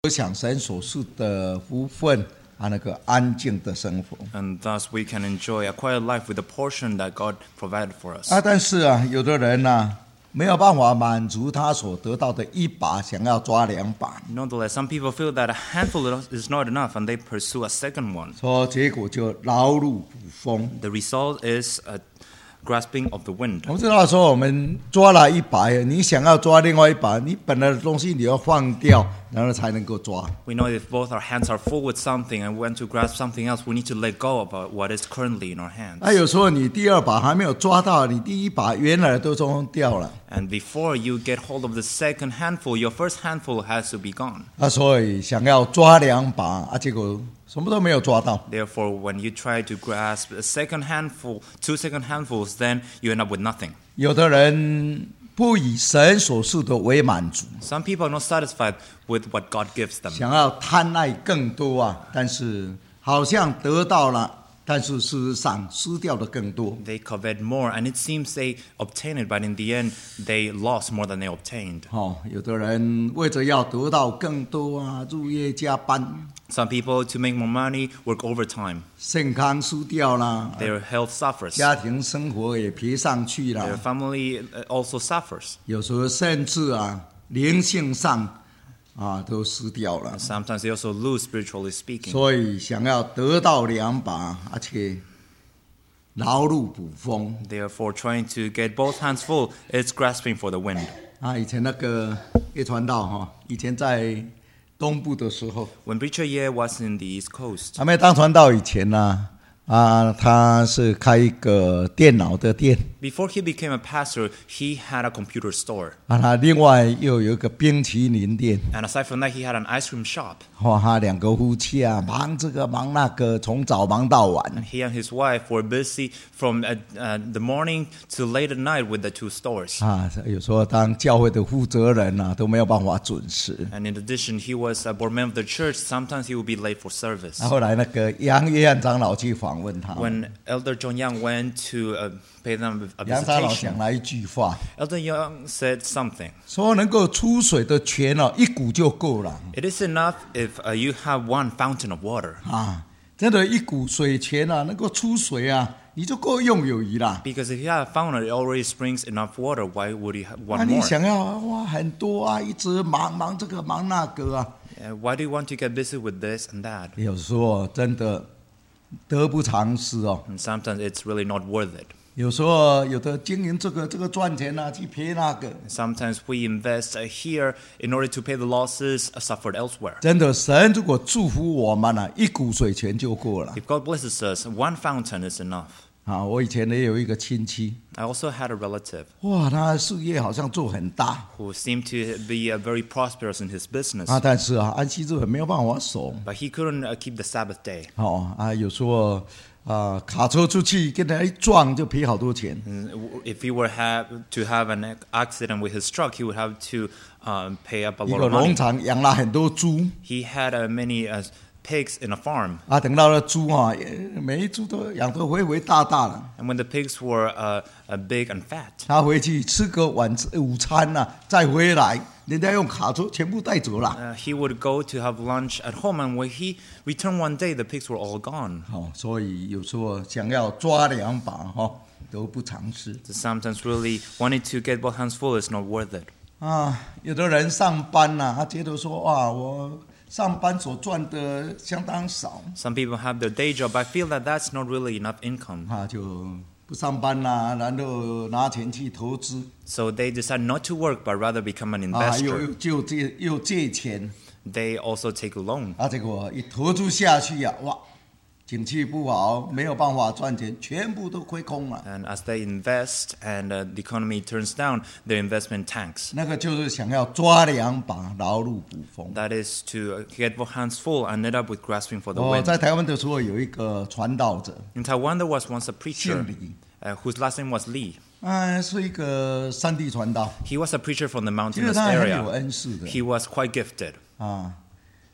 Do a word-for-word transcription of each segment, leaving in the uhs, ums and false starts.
享神所赐的福分啊，那个安静的生活。 And thus we can enjoy a quiet life with the portion that God provided for us. 啊，但是啊，有的人呢、啊，没有办法满足他所得到的一把，想要抓两把， Nonetheless, some people feel that a handful is not enough and they pursue a second one. 说结果就劳碌捕风。 The result is a grasping of the wind. 我们知道说，我们抓了一把，你想要抓另外一把，你本来的东西你要放掉，然后才能够抓。 We know if both our hands are full with something and we want to grasp something else, we need to let go of what is currently in our hands. 啊，有时候你第二把还没有抓到，你第一把原来都中掉了。 And before you get hold of the second handful, your first handful has to be gone. 啊，所以想要抓两把，啊，结果什么都没有抓到。 Therefore, when you try to grasp a second handful, two second handfuls, then you end up with nothing. 有的人不以神所赐的为满足， Some people are not satisfied with what God gives them. 想要贪爱更多啊，但是好像得到了，但是事实上失掉的更多。 They covet more, and it seems they obtain it, but in the end, they lost more than they obtained. 哦，有的人为着要得到更多啊，入夜加班， Some people, to make more money, work overtime. 健康失掉啦， Their health suffers. 家庭生活也赔上去 Their 了， family also suffers. 有时候甚至啊，灵性上啊都失掉了。 Sometimes they also lose, spiritually speaking. 所以想要得到两把，而且劳碌捕风 Therefore, trying to get both hands full, it's grasping for the wind. 啊！以前那个叶传道哈，以前在东部的时候， When Preacher Ye was in the East Coast, 还没当传道以前呢、啊，他是开一个电脑的店 before he became a pastor, he had a computer store. 啊，他另外又有一个冰淇淋店， And aside from that, he had an ice cream shop. 哇，他两个夫妻啊，忙这个忙那个，从早忙到晚 He and his wife were busy from uh, uh, the morning to late at night with the two stores. 啊，有时候当教会的负责人啊，都没有办法准时。 And in addition, he was a board member of the church. Sometimes he would be late for service. 啊，后来那个杨约翰长老去访问他， When Elder John Young went to uh, pay them a 杨长老讲 visitation, 了一句话， Elder Young said something. 说能够出水的泉哦，一股就够了 It is enough if uh, you have one fountain of water. 啊！真的，一股水泉啊，能够出水啊，你就够用有余啦。 Because if you have a fountain, it already springs enough water. Why would you have 那 want 你 more? 想要哇很多啊，一直忙忙这个忙那个啊， Uh, why do you want to get busy with this and that? 有时候真的得不偿失哦。 And sometimes it's really not worth it. 有时候有的经营这个这个赚钱啊，去赔那个， Sometimes we invest uh, here in order to pay the losses uh, suffered elsewhere. 真的，神如果祝福我们啊，一股水泉就够了 If God blesses us, one fountain is enough. 啊！我以前也有一个亲戚， I also had a relative 哇，他事业好像做很大 who seemed to be uh, very prosperous in his business, 啊，但是啊，安息日很没有办法守 but he couldn't uh, keep the Sabbath day. 哦啊，有时候啊，卡车出去跟他一撞就赔好多钱 And if he were have to have an accident with his truck, he would have to um, pay up a 一 lot 个 of 农 money. 场养了很多猪 He had uh, many uh, pigs in a farm, 啊，等到了猪啊，每一猪都养得肥肥大大的， and when the pigs were uh, uh, big and fat, 他回去吃个晚午餐呐、啊，再回来，人家用卡车全部带走了。 uh, he would go to have lunch at home, and when he returned one day, the pigs were all gone. 哦，所以有时候想要抓两把哈、哦，得不偿失 So sometimes really wanting to get both hands full is not worth it. 啊。有的人上班呐、啊，他觉得说哇，我上班所赚的相当少 Some people have their day job. I feel that that's not really enough income. 啊，就不上班啦、然后拿钱去投资 So they decide not to work, but rather become an 啊，又 investor. 又就借又借钱 They also take a loan. 啊，结果一投资下去呀、哇，景气不好，没有办法赚钱，全部都亏空了。 And as they invest and uh, the economy turns down, their investment tanks. 那个就是想要抓两把，劳碌捕风。 That is to get both hands full and end up with grasping for the 我 wind. 在台湾的时候有一个传道者， In Taiwan, there was once a preacher 姓李， uh, whose last name was Lee. 嗯，是一个山地传道， He was a preacher from the 其实 mountainous 他很有 area. 恩赐的 He was quite gifted. 啊。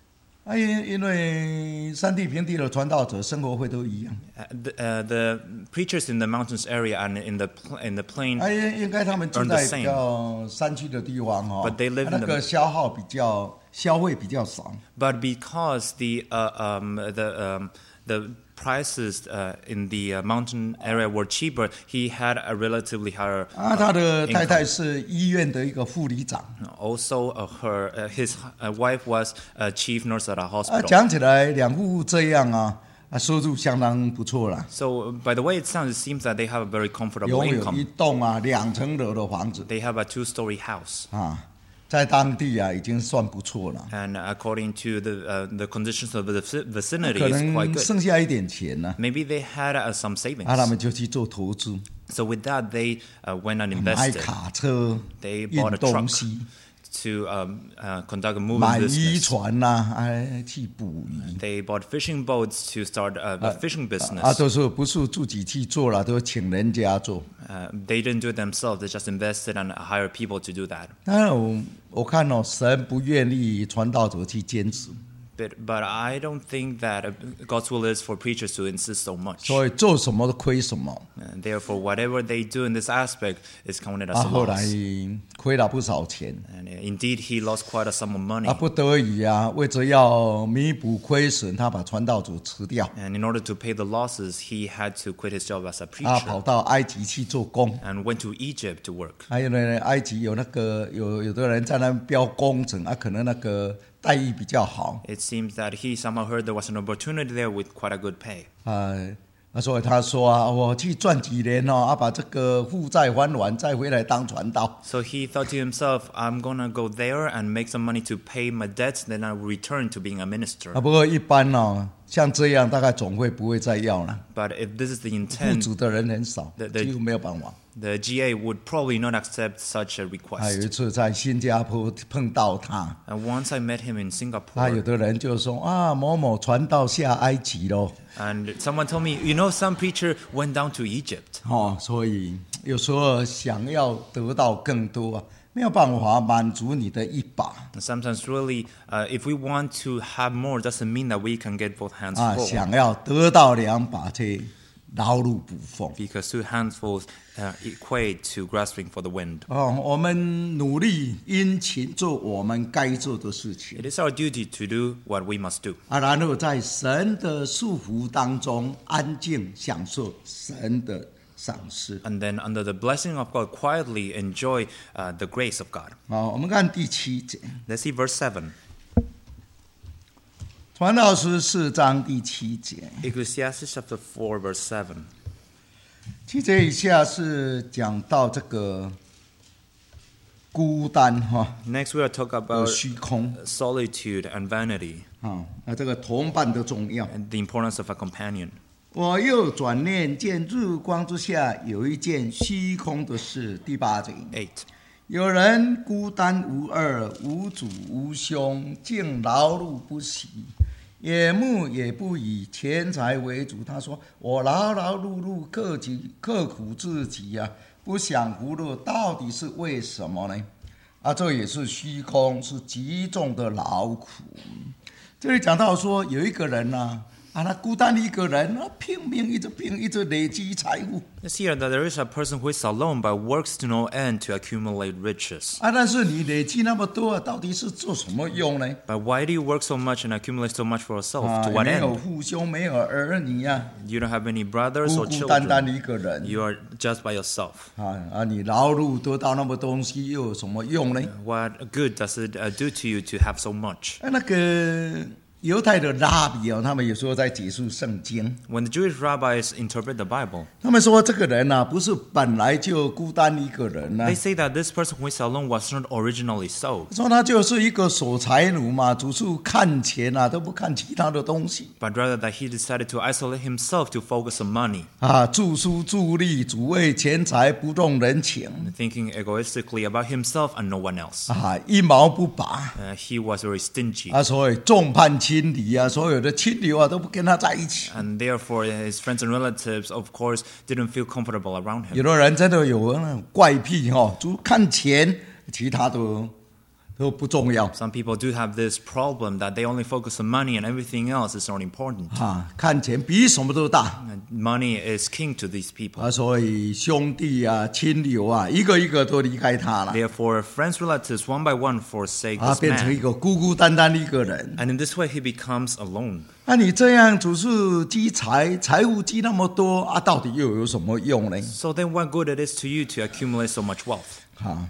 啊，因因为山地平地的传道者生活会都一样， Uh, the, uh, the preachers in the mountains area and in the pl- in the plain, 啊，应应该他们住 Earn the 在 same. 比较山区的地方哈， But they live 啊 in 那 the- 个消耗比较消费比较少， but because the uh, um, the um, the prices uh, in the uh, mountain area were cheaper, he had a relatively higher 啊， uh, 他的太 income. 太是医院的一个护理长。 Also, uh, her uh, his uh, wife was a chief nurse at a 啊， hospital. 讲起来两户这样啊，啊，收入相当不错啦， So, by the way it sounds, it seems that they have a very comfortable 拥有一 income. 栋啊两层楼的房子 They have a two-story house, 啊，在当地啊已经算不错了， and according to the uh, the conditions of the vici- vicinity, 可 it's quite 能 good. 剩下一点钱呢， Maybe they had uh, some savings. 啊，他们就去做投资， So with that, they uh, went and 买 invested 卡车、 They 运 bought a 东 truck 西、 to um, uh, conduct a moving 买渔 business. 船呐、哎，去捕鱼。 They bought fishing boats to start a, a fishing 啊， business. 都是不是自己去做了，都请人家做。 Uh, they didn't do it themselves. They just invested and hired people to do that. 当然我，我看哦，神不愿意传道者去坚持， But, but I don't think that uh, God's will is for preachers to insist so much. 所以做什么都亏什么。 And therefore, whatever they do in this aspect is counted as 啊， a 后来 loss. 亏了不少钱。 And uh, indeed, he lost quite a sum of money. 啊，不得已啊，为着要弥补亏损，他把传道组辞掉， And in order to pay the losses, he had to quit his job as a 啊， preacher 跑到埃及去做工。 and went to Egypt to work. 还有呢，埃及有那个有有的人在那边标工程啊，可能那个待遇比较好 It seems that he somehow heard there was an opportunity there with quite a good pay. 啊。啊，所以他说啊，我去赚几年哦，啊，把这个负债还完，再回来当传道。 So he thought to himself, I'm going to go there and make some money to pay my debts, then I will return to being a minister. 啊，不过一般哦，像这样大概总会不会再要了， But if this is the 户 intent, 主的人很少， 对对几乎没有办法。 the G A would probably not accept such a 还有一 request. 次在新加坡碰到他， And once I met him in 啊，有 Singapore, 的人就说啊，某某传道下埃及咯， and someone told me, you know, some preacher went down to Egypt. 哦，所以有时候想要得到更多啊，没有办法满足你的一把 And sometimes really, uh, if we want to have more, doesn't mean that we can get both hands 啊， full. 想要得到两把，这劳碌补缝。 Because two handfuls uh, equate to grasping for the wind. 哦，我们努力殷勤做我们该做的事情 It is our duty to do what we must do. 啊，然后在神的束缚当中安静享受神的赏赐。 And then under the blessing of God, quietly enjoy uh, the grace of God. 好，我们看第七节， Let's see verse seven. 传道书四章第七节。 Ecclesiastes chapter four, verse seven. 七节以下是讲到这个孤单哈， Next, we are talking 有 about 虚空 solitude and vanity 啊，那这个同伴的重要。 and the importance of a companion. 我又转念见日光之下有一件虚空的事。第八节， Eight. 有人孤单无二，无主无兄，竟劳碌不息，眼目也不以钱财为主。他说：“我劳劳碌碌，刻己刻苦自己呀、啊，不享福乐，到底是为什么呢？”啊，这也是虚空，是极重的劳苦。这里讲到说，有一个人呐、啊。啊，他孤单一个人，啊，拼命一直拼，一直累积财富。 Let's hear that there is a person who is alone but works to no end to accumulate riches. 啊，但是你累积那么多，到底是做什么用呢？ But why do you work so much and accumulate so much for yourself? 啊， To what 没有 end? 父兄，没有儿女呀、 You don't have any brothers 孤 or 孤单单 children. 的一个人。 You are just by yourself. 啊啊，你劳碌得到那么多东西，又有什么用呢？ What good does it uh, do to you to have so much? 啊，那个犹太的拉比哦，他们有时候在解释圣经， When the Jewish rabbis interpret the Bible, 他们说这个人呐、啊，不是本来就孤单一个人呐、啊 they，say that this person who is alone was not originally so, 说他就是一个守财奴嘛，主处看钱啊，都不看其他的东西 but rather that he decided to isolate himself to focus on money, 啊，著书著力，主为钱财不重人情 thinking egoistically about himself and no one else. 啊，一毛不拔 Uh, he was very stingy, 啊，所以众叛亲离啊，所有的亲友啊都不跟他在一起。 and therefore his friends and relatives, of course, didn't feel comfortable around 有 him. 的人真的有那种怪癖哈、哦，主看钱，其他都都不重要 Some people do have this problem that they only focus on money and everything else is not important. 啊，看钱比什么都大 And money is king to these people. 啊，所以兄弟啊、亲友啊，一个一个都离开他了 Therefore, friends, relatives, one by one forsake 啊， this 变成一 man. 个孤孤单单的一个人。 And in this way, he becomes alone. 那、你这样处处积财，财物积那么多啊，到底又有什么用呢？ So then what good it is to you to accumulate so much wealth? 啊，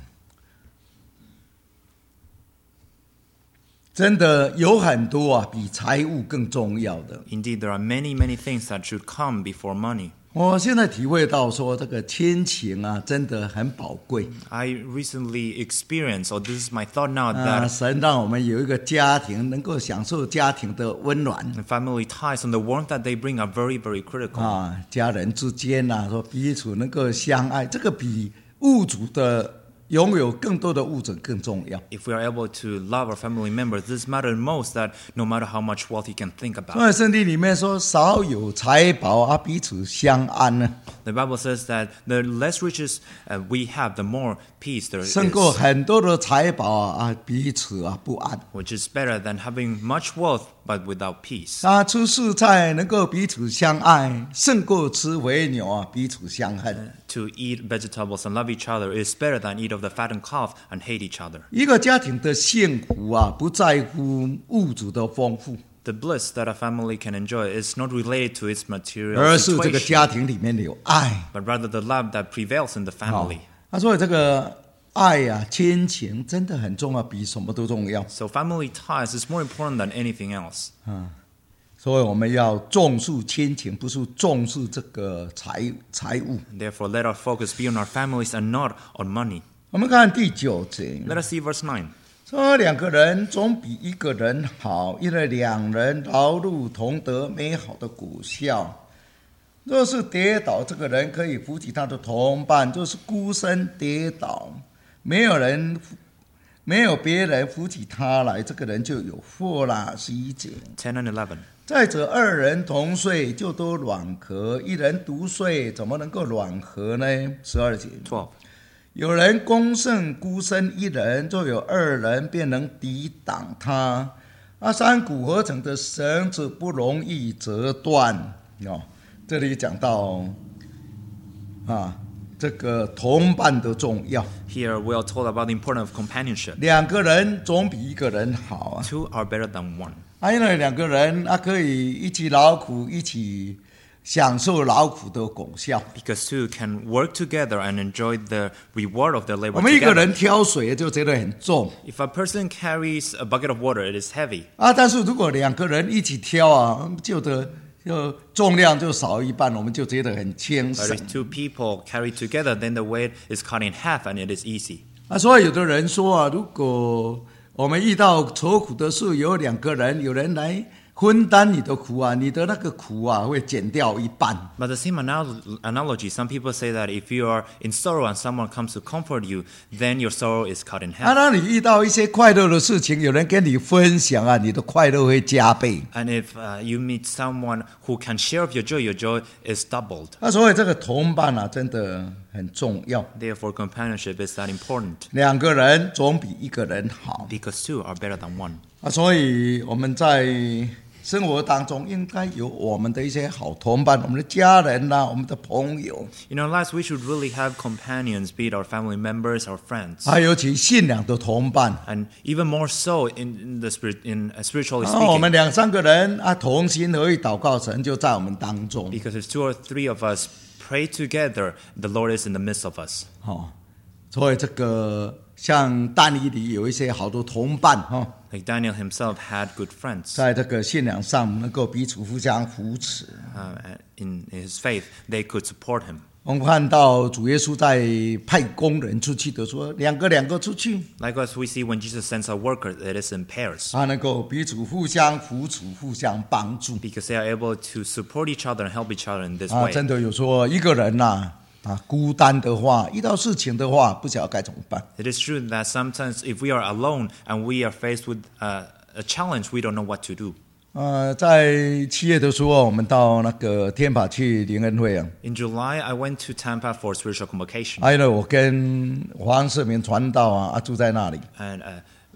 真的有很多啊，比财物更重要的。 Indeed, there are many, many things that should come before money. 我现在体会到说，这个亲情啊，真的很宝贵 I recently experienced, or this is my thought now, 啊。 that 神让我们有一个家庭，能够享受家庭的温暖 the family ties and the warmth that they bring are very, very critical. 啊，家人之间呐、啊，说彼此能够相爱，这个比物主的拥有更多的物质更重要。 If we are able to love our family members, this matters most, that no matter how much wealth you can think about. 所以圣经里面说，少有财宝啊，彼此相安呢， The Bible says that the less riches uh, we have, the more peace there 胜过 is, 很多的财宝啊，啊彼此啊不安。 which is better than having much wealth but without peace. 啊，吃素菜能够彼此相爱，胜过吃肥牛啊彼此相恨。 To eat vegetables and love each other is better than eat of the fattened calf and hate each other. 一个家庭的幸福啊，不在乎物质的丰富， The bliss that a family can enjoy is not related to its material 而是这个 situation, 家庭里面有爱。 but rather the love that prevails in the 好 family. 啊，所以这个爱呀、啊、亲情真的很重要，比什么都重要。 So family ties is more important than anything else. 所以我们要重视亲情，不是重视这个财财物。 Therefore, let our focus be on our families and not on money. 我们看第九节， Let us see verse nine. 说两个人总比一个人好，因为两人劳碌同得美好的果效。若是跌倒，这个人可以扶起他的同伴；就是孤身跌倒，没有人没有别人扶起他来，这个人就有祸啦。十一节。 ten and eleven. 再者，二人同睡就都软和，一人独睡怎么能够软和呢？十二节。 twelve. 有人攻胜孤身一人，就有二人便能抵挡他。啊，三股合成的绳子不容易折断。哦，这里讲到啊，这个同伴的重要。 Here we are told about the importance of companionship. 两个人总比一个人好啊。 Two are better than one. 啊，因为两个人啊，可以一起劳苦，一起享受劳苦的功效。 Because two can work together and enjoy the reward of their 我 labor 们一个 together. 人挑水就觉得很重 If a person carries a bucket of water, it is heavy. 啊，但是如果两个人一起挑啊，就的就重量就少一半，我们就觉得很轻 But 省 if two people carry together, then the weight is cut in half and it is easy. 啊。所以有的人说啊，如果我们遇到愁苦的事，有两个人，有人来分担你的苦啊，你的那个苦啊会减掉一半。 But the same anal- analogy, some people say that if you are in sorrow and someone comes to comfort you, then your sorrow is cut in 啊， half. 当你遇到一些快乐的事情，有人跟你分享啊，你的快乐会加倍。 And if uh, you meet someone who can share of your joy, your joy is doubled. 啊，所以这个同伴啊，真的很重要。 Therefore, companionship is that important. 两个人总比一个人好 Because two are better than one. 啊，所以我们在生活当中应该有我们的一些好同伴，我们的家人啦、啊，我们的朋友， In our lives, we should really have companions, be it our family members, our friends. 还有其信仰的同伴。 And even more so in, in the spirit, in uh, spiritually 啊，我 speaking. 们两三个人啊，同心合意祷告，神就在我们当中。 Because if two or three of us pray together, the Lord is in the midst of us. 哦，所以这个像但以理有一些好多同伴哈、哦， Like Daniel himself had good friends. 在这个信仰上能够彼此互相扶持。 Uh, in his faith, they could support him. 我们看到主耶稣在派工人出去的时候，两个两个出去， Likewise, we see when Jesus sends out workers, it is in pairs. 他能够彼此互相扶持、互相帮助。 Because they are able to support each other and help each other in this 啊， way. 真的有说一个人呐、啊，啊，孤单的话，遇到事情的话，不晓得该怎么办。 It is true that sometimes if we are alone and we are faced with uh, a challenge, we don't know what to do. 呃，在七月的时候，我们到那个天法去灵恩会啊， In July, I went to Tampa for spiritual convocation. 还有呢，我跟黄世明传道啊，啊住在那里。 And uh,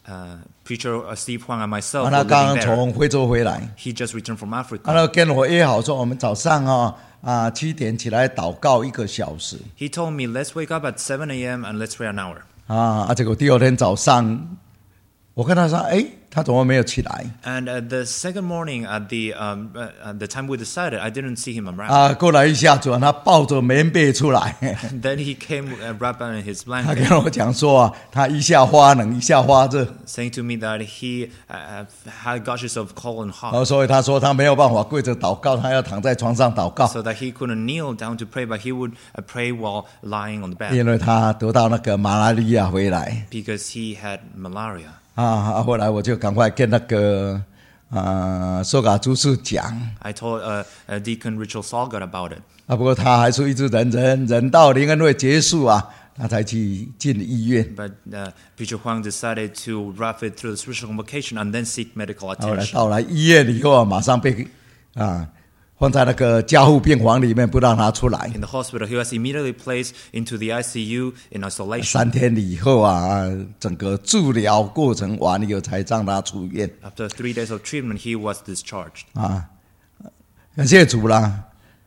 uh, preacher uh, Steve Huang and myself 啊， were 他刚 living 刚 there. 从非洲回来， He just returned from 啊， Africa. 那跟我约好说，我们早上啊啊七点起来祷告一个小时 He told me, let's wake up at seven a.m. and let's pray an hour. 啊啊，结果第二天早上，我跟他说，哎，他怎么没有起来？ And uh, the second morning at the um, uh, at the time we decided, I didn't see him around. 啊，过来一下子，他抱着棉被出来， Then he came uh, wrapped in his 他 blanket, 跟我讲说啊，他一下发冷，一下发热， saying to me that he uh, had gushes of cold and 然后 hot, 所以他说他没有办法跪着祷告，他要躺在床上祷告， so that he couldn't kneel down to pray, but he would uh, pray while lying on the bed 因为他得到那个马拉利亚回来 because he had malaria. 啊啊，后来我就赶快跟那个啊苏嘎主事讲。 I told uh, uh, Deacon Richard Salgott about it. 啊，不过他还是一直忍忍忍到灵恩会结束啊，他才去进医院。 But uh, Preacher Huang decided to wrap it through the spiritual convocation and then seek medical 后来 attention. 到了医院以后啊，马上被啊放在那个加护病房里面，不让他出来。 In the hospital, he was immediately placed into the I C U in isolation. 三天以后啊，啊整个治疗过程完以后才让他出院 After three days of treatment, he was discharged. 啊。感谢主啦，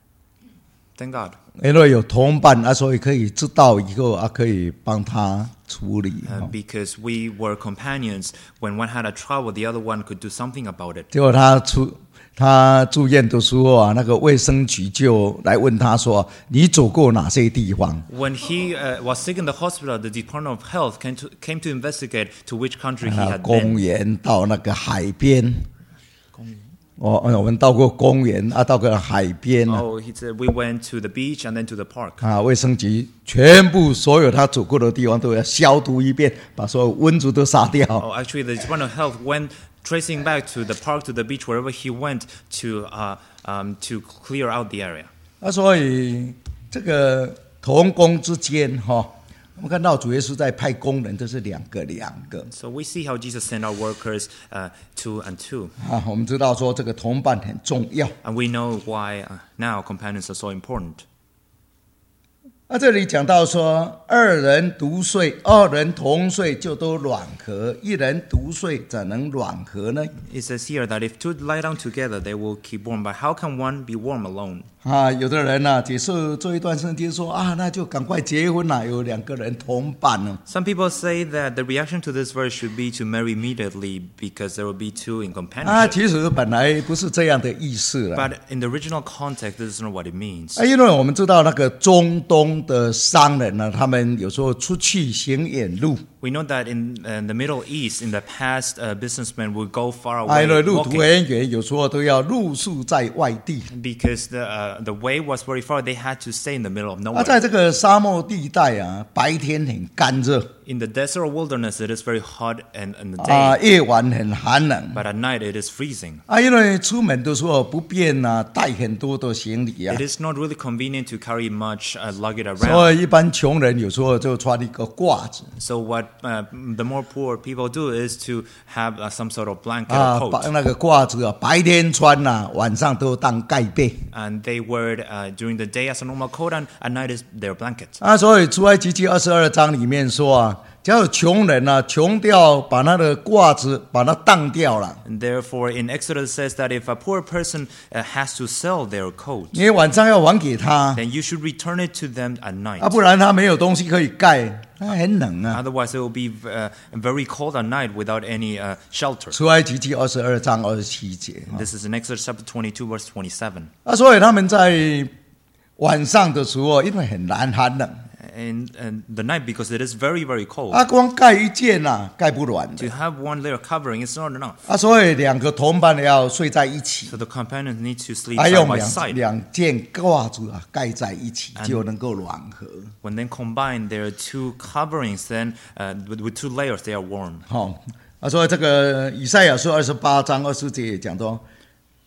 Thank God. 因为有同伴啊，所以可以知道以后啊，可以帮他处理。 Uh, because we were companions. When one had a trouble, the other one could do something about it. 结果他出他住院的时候啊，那个卫生局就来问他说：“你走过哪些地方 When he uh, was sick in the hospital, the Department of Health came to, came to investigate to which country he？” 啊， had 公 been. 园到那个海边。哦，我们到过公园啊，到过海边啊。 Oh, he said we went to the beach and then to the park. 啊，卫生局全部所有他走过的地方都要消毒一遍，把所有蚊子都杀掉。 Oh, actually, the Department of Health went tracing back to the park, to the beach, wherever he went to uh, um, to clear out the area. 啊，所以这个同工之间哈、哦，我们看到主耶稣在派工人，这是两个两个 So we see how Jesus sent our workers uh, two and two. 啊。我们知道说这个同伴很重要。 And we know why uh, now companions are so important. 啊，这里讲到说，二人独睡，二人同睡就都软和；一人独睡，怎能软和呢？ It says here that if two lie down together, they will keep warm. But how can one be warm alone? 啊，有的人呢、啊，解释这一段圣经说啊，那就赶快结婚啦，有两个人同伴呢。 Some people say that the reaction to this verse should be to marry immediately because there will be two in 啊， companionship. 其实本来不是这样的意思了。 But in the original context, this is not what it means. 啊，因为我们知道那个中东的商人呢，他们有时候出去行远路， We know that in, uh, in the Middle East, in the past, uh, businessmen would go far 啊， away 因为路途 walking 很远，有时候都要露宿在外地。 because the uh, the way was very far. They had to stay in the middle of 啊， nowhere. 在这个沙漠地带啊，白天很干热 In the desert or wilderness, it is very hot and in the 啊， day, 夜晚很寒冷 but at night it is freezing. 啊，因为出门的时候不便啊，带很多的行李啊 It，is not really convenient to carry much uh, luggage 所 around. 以一般穷人有时候就穿一个褂子 So what uh, the more poor people do is to have uh, some sort of blanket 啊， or 把 coat, 那个褂子啊，白天穿呐、晚上都当盖被 and they wear it uh, during the day as a normal coat, and at night is their blanket. 啊，所以出埃及记二十二章里面说啊，只要有穷人啊，穷掉把那个褂子把它当掉了， And therefore, in Exodus it says that if a poor person uh, has to sell their coat, 你晚上要还给他 then you should return it to them at night. 啊，不然他没有东西可以盖，他很冷啊。 Otherwise, it will be uh, very cold at night without any uh, shelter. 出埃及记二十二章二十七节 This is in Exodus chapter twenty-two, verse twenty-seven. 啊，所以他们在晚上的时候，因为很难寒冷 In, in the night, because it is very, very cold. 啊，光盖一件呐、啊，盖不暖 To 的 have one layer covering is not enough. 啊，所以两个同伴要睡在一起， So the companions need to sleep 还 side 用 by 两 side. 两件褂子啊盖在一起，就能够暖和。 When then combined, there are two coverings. Then uh, with, with two layers, they are warm. 好、啊，所以这个以赛亚书二十八章二十节也讲说，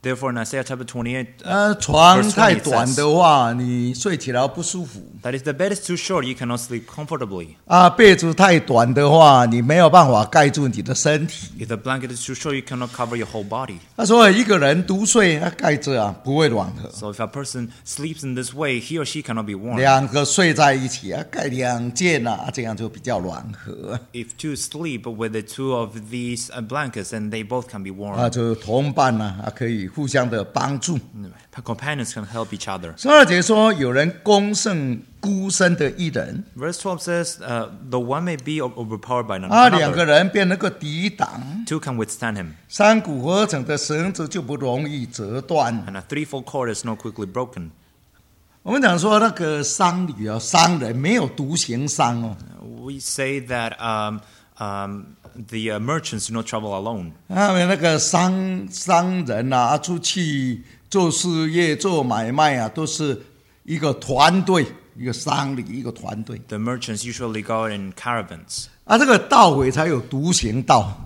Therefore, in Isaiah chapter twenty-eight, 呃，床 verse 太 twenty, it 短 says 的话，你睡起来不舒服 that if the bed is too short, you cannot sleep comfortably. 啊；被子太短的话，你没有办法盖住你的身体。 If the blanket is too short, you cannot cover your whole body. 他说，一个人独睡，他盖着啊，不会暖和； So if a person sleeps in this way, he or she cannot be warm. 两个睡在一起啊，盖两件啊，这样就比较暖和 If two sleep with the two of these uh, blankets, then they both can be warm. 啊，就同伴呢啊，可以互相的帮助。 Companions can help each other. 十二节说，有人攻胜孤身的一人 Verse twelve says, uh, the one may be overpowered by 啊，两个 another. 人便能够抵挡。 Two can withstand him. 三股合成的绳子就不容易折断。 And a threefold cord is not quickly broken. 我们讲说那个商旅啊，商人没有独行商哦 We say that um, um, the uh, merchants do not travel alone. 他们那个商商人啊，出去做事业、做买卖啊，都是一个团队，一个商旅，一个团队 The merchants usually go in caravans. 啊。这个盗匪才有独行盗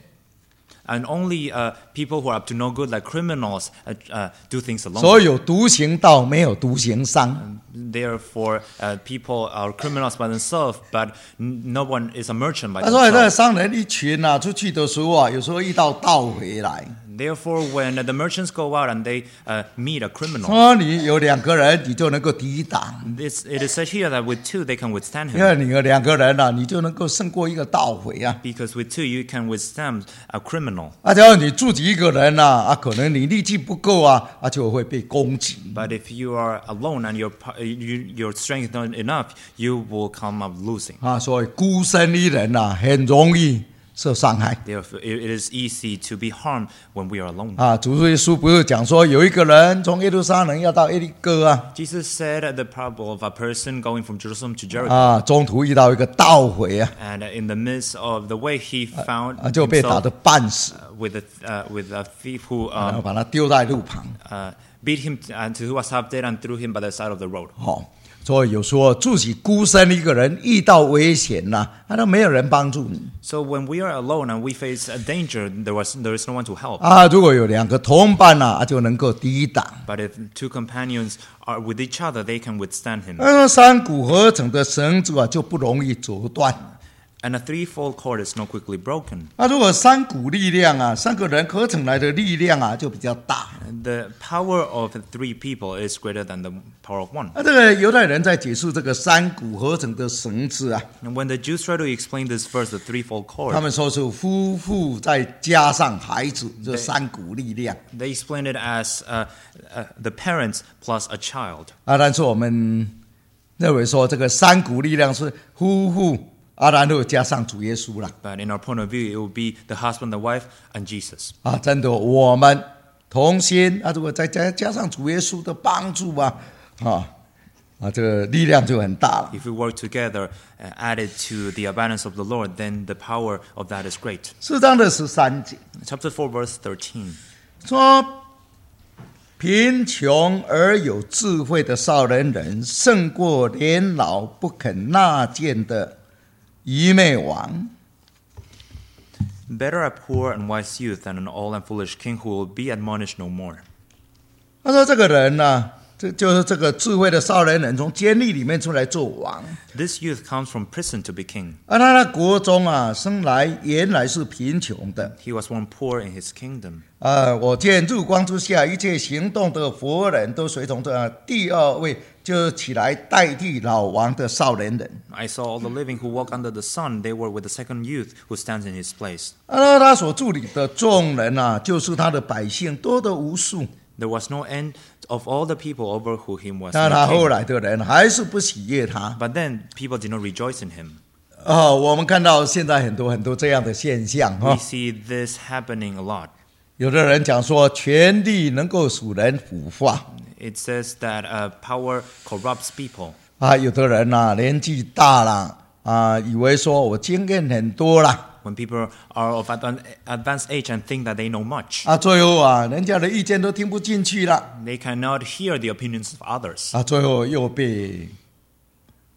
And only uh, people who are up to no good, like criminals, uh, uh, do things 所 alone. 以有独行盗，没有独行商。 Therefore, uh, people are criminals by themselves, but n- no one is a merchant by 他说，这个 themselves. 商人一群啊，出去的时候啊，有时候遇到盗匪来， Therefore, when the merchants go out and they uh, meet a criminal, 说你有两个人，你就能够抵挡。 this, it is said here that with two they can withstand 因为 him. 你有两个人啊，你就能够胜过一个盗匪啊。 Because with two you can withstand a criminal. 啊，只要你自己一个人啊，啊，可能你力气不够啊，啊，就会被攻击 But if you are alone and your you, your strength is not enough, you will come up losing. 啊。所以孤身一人啊，很容易受伤害 Therefore, it it is easy to be harmed when we are alone. 啊。主耶稣不是讲说有一个人从耶路撒冷要到耶利哥啊， Jesus said the parable of a person going from Jerusalem to Jericho, 啊，中途遇到一个盗匪啊， and in the midst of the way, he found 啊，就被打 himself 得半死， uh, with a uh, with a thief who 然后 um, 把他丢在路旁。 uh, beat him and who was half dead and threw him by the side of the road. 哦，所以有时候自己孤身一个人遇到危险呐、啊，啊，都没有人帮助你 So when we are alone and we face a danger, there was there is no one to help. 啊。如果有两个同伴呐、啊，就能够抵挡。 But if two companions are with each other, they can withstand him. 那三股合成的绳子啊，就不容易折断。 And a threefold cord is not quickly broken. 那如果三股力量啊，三个人合成来的力量啊，就比较大。 The power of three people is greater than the power of one. 那这个犹太人在解释这个三股合成的绳子啊， And when the Jews try to explain this verse, the threefold 他 cord, 们说是夫妇再加上孩子，这三股力量 they explain it as uh, uh, the parents plus a child. 啊。但是我们认为说，这个三股力量是夫妇啊，然后加上主耶稣了 But in our point of view, it will be the husband, the wife, and Jesus. 啊。真的，我们同心啊，如果再加加上主耶稣的帮助啊，啊啊，这个力量就很大了。 If we work together, uh, added to the abundance of the Lord, then the power of that is great. 四章的十三节 Chapter four, verse thirteen. 说，贫穷而有智慧的少年人，胜过年老不肯纳谏的愚昧王。 Better a poor and wise youth than an old and foolish king who will be admonished no more. 他说：“这个人呢、啊，这就是这个智慧的少年人，从监狱里面出来做王。 This youth comes from prison to be king. 而他在国中啊，生来原来是贫穷的。 He was born poor in his kingdom. 啊，我见日光之下一切行动的佛人都随从这第二位，就起来代替老王的少年人。 I saw all the living who walk under the sun. They were with the second youth who stands in his place. 而他所治理的众人啊，就是他的百姓，多得无数。 There was no end of all the people over who he was 但他 made 后 king. 来的人还是不喜悦他。 But then people did not rejoice in him. 哦，我们看到现在很多很多这样的现象哈、 We 哦。 see this happening a lot. 有的人讲说，权力能够使人腐化 It says that uh, power corrupts people. 啊。有的人呐、啊，年纪大了啊，以为说我经验很多了 When people are of advan- advanced age and think that they know much, 啊，最后啊，人家的意见都听不进去了 they cannot hear the opinions of others. 啊，最后又被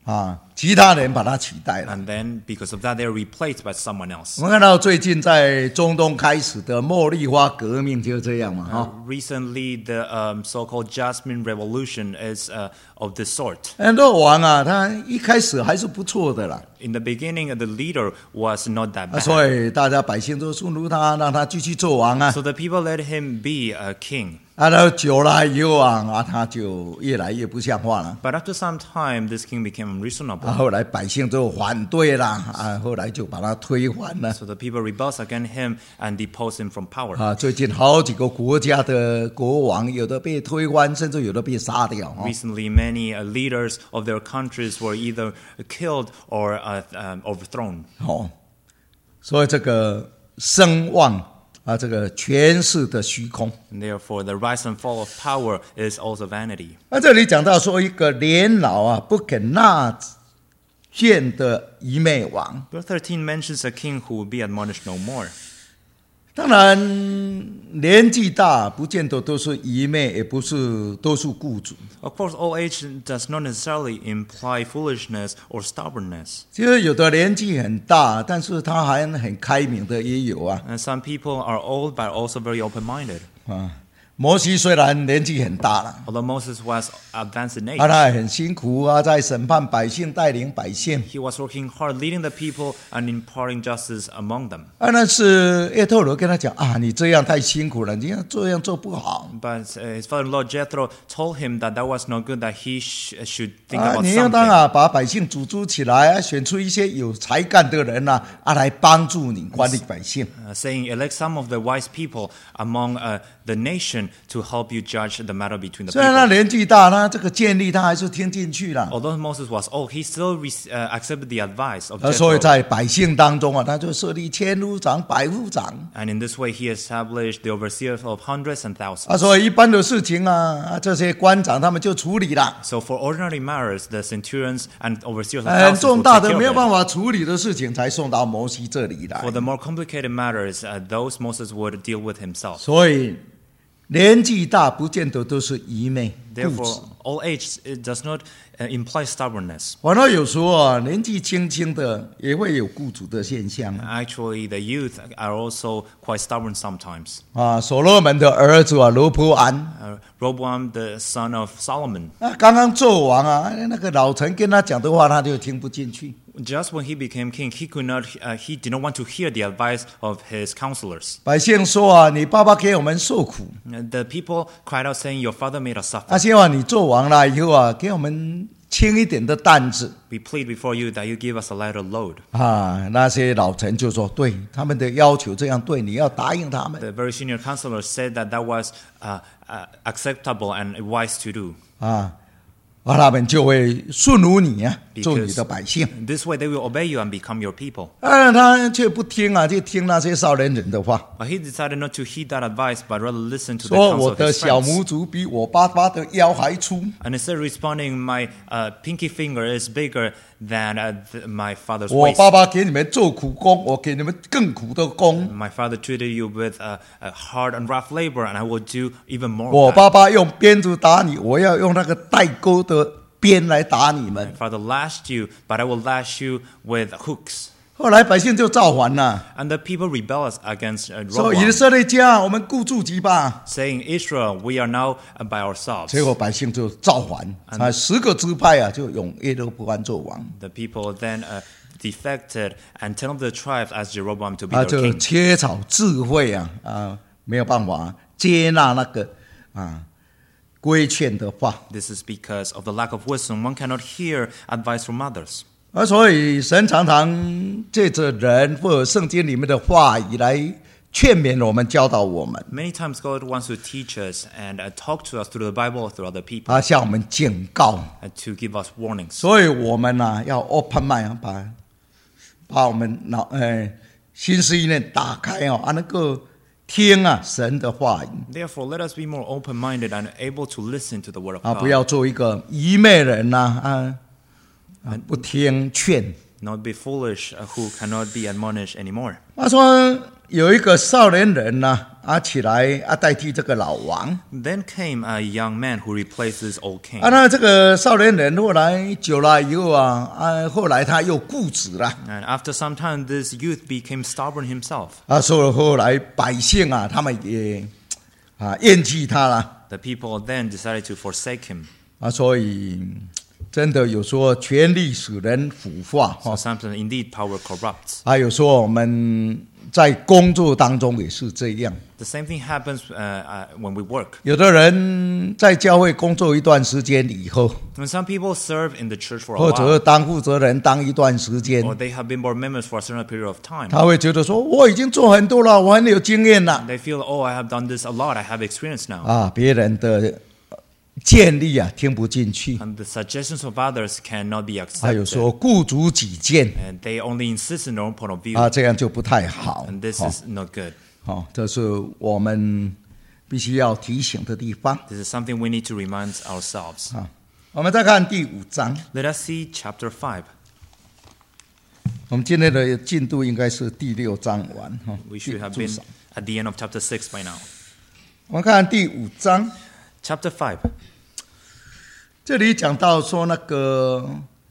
啊，其他人把它取代了。 And then, because of that, they are replaced by someone else. 我们看到最近在中东开始的茉莉花革命就是这样嘛， Uh, 哈。 recently, the um, so-called Jasmine Revolution is uh, of this sort. 很多王啊，他一开始还是不错的啦， In the beginning, the leader was not that 啊， bad. 所以大家百姓都顺服他，让他继续做王啊。 So the people let him be a king. 啊，到久了以后啊，啊，他就越来越不像话了。 But after some time, this king became 啊， unreasonable. 后来百姓就反对啦，啊，后来就把他推翻了。 So the people rebelled against him and deposed him from power. 啊，最近好几个国家的国王，有的被推翻，甚至有的被杀掉。哦 Recently, many uh, leaders of their countries were either killed or uh, um, overthrown. 哦，所以这个声望啊，这个权势的虚空。 And therefore, the rise and fall of power is also vanity. 那这里讲到说，一个年老啊不肯纳谏的愚昧王。 Verse thirteen mentions a king who will be admonished no more. 当然，年纪大不见得都是愚昧，也不是都是固执。 Of course, old age does not necessarily imply foolishness or stubbornness. 其实有的年纪很大，但是他还很开明的也有啊。 And some people are old but also very open-minded. 啊，摩西虽然年纪很大了， Although Moses was advanced in 啊， age, 他也很辛苦啊，在审判百姓，带领百姓。 he was working hard, leading the people and imparting justice among them. 啊，那是叶特罗跟他讲啊，你这样太辛苦了，你这样做不好 But uh, his father-in-law Jethro told him that that was not good, that he sh- should think 啊， about 你应当 something. 啊，把百姓组织起来，啊，选出一些有才干的人呐、啊，啊，来帮助你管理百姓。 Uh, saying, elect some of the wise people among uh, the nation to help you judge the matter between the 虽然他 people. 年纪大，他这个建立他还是听进去了。 Although Moses was old, he still re- uh, accepted the advice of 啊，所以 Jethro. 在百姓当中啊，他就设立千夫长、百夫长。 And in this way, he established the overseers of hundreds and 啊， thousands. 所以一般的事情啊，啊，这些官长他们就处理了。 So for ordinary matters, the centurions and overseers of 很 thousands 重 will 大 take 的 care 没有 of 办 it. 法处理的事情，才送到摩西这里来 For。the more complicated matters, uh, those Moses would deal with himself. 所以年纪大不见得都是愚昧固执 Therefore,，old age it does not uh, imply stubbornness. 反倒有时候啊，年纪轻轻的也会有固执的现象 Actually, the youth are also quite stubborn sometimes. 啊。所罗门的儿子啊，罗波安 Uh, Roboam, the son of Solomon, 啊，刚刚做王啊，那个老臣跟他讲的话，他就听不进去。 just when he became king, he could not, uh, he did not want to hear the advice of his counselors. 百姓说啊，你爸爸给我们受苦， And the people cried out, saying, "Your father made us suffer. 啊，希望你做王了以后啊，给我们轻一点的担子 We plead before you that you give us a lighter load." 啊。那些老臣就说，对他们的要求这样对，你要答应他们 The very senior counselors said that that was uh, uh, acceptable and wise to do. 啊，啊，他们就会顺服你啊，做你 Because 的百姓。 this way they will obey you and become your people. 啊，他却不听啊，就听那些少年人的话， But he decided not to heed that advice, but rather listen to the 说 counsel 我 of 的 his 小 friends. 拇指比我爸爸的腰还粗。 And instead of responding, my uh, pinky finger is bigger than uh, th- my father's 我 waist. 爸爸给你们做苦工，我给你们更苦的工。 My father treated you with uh, uh, hard and rough labor, and I will do even more 我 of that. 爸爸用鞭子打你，我要用那个带钩的鞭来打你们 My。father lashed you, but I will lash you with hooks. 后来百姓就造反了， And the people rebelled against uh, 说以 Roboam, 色列家，我们顾自己吧。 saying, Israel, we are now uh, by ourselves. 结果百姓就造反，啊，十个支派啊，就用耶罗波安做王， The people then uh, defected, and ten of the tribes asked Jeroboam to be 啊， their 就 king. 缺少智慧啊，啊，没有办法接纳那个啊规劝的话。 This is because of the lack of wisdom. One cannot hear advice from others. 啊，所以神常常借着人或者圣经里面的话语来劝勉我们、教导我们， Many times God wants to teach us and uh, talk to us through the Bible or through other people 啊，向我们警告。 and to give us warnings. 所以我们呢、啊、要 open mind 啊，把把我们脑呃心思意念打开哦，啊，能够听啊神的话语 Therefore, let us be more open-minded and able to listen to the Word of 啊， God. 不要做一个愚昧人呐 啊, 啊，不听劝 Not be foolish, uh, who cannot be admonished anymore. 他说有一个少年人呢、啊，啊起来啊代替这个老王。 Then came a young man who replaced this old king. 啊，那这个少年人后来久了以后啊，啊后来他又固执了。 And after some time, this youth became stubborn himself. 啊，所以后来百姓啊，他们也啊厌弃他了。 The people then decided to forsake him. 啊，所以真的有说权力使人腐化 So 哈。 sometimes indeed power corrupts. 还有说我们在工作当中也是这样。 The same thing happens uh, uh, when we work. 有的人在教会工作一段时间以后， When some people serve in the church for a 或者 while, 当负责人当一段时间， or they have been board members for a certain period of time, 他会觉得说我已经做很多了，我很有经验了 they feel, oh, I have done this a lot, I have experience now. 啊，别人的建议啊听不进去， And the suggestions of others cannot be 还有 accepted. 说顾足己见 And they only insist on their own point of view. 啊，这样就不太好。 And this 好 is not good. 好，这是我们必须要提醒的地方 This is something we need to remind ourselves. 啊。我们再看第五章， Let us see chapter five. 我们今天的进度应该是第六章完哈。 We should have 至 been 少 at the end of chapter six by now. 我们看第五章， Chapter five. 这里讲到说那个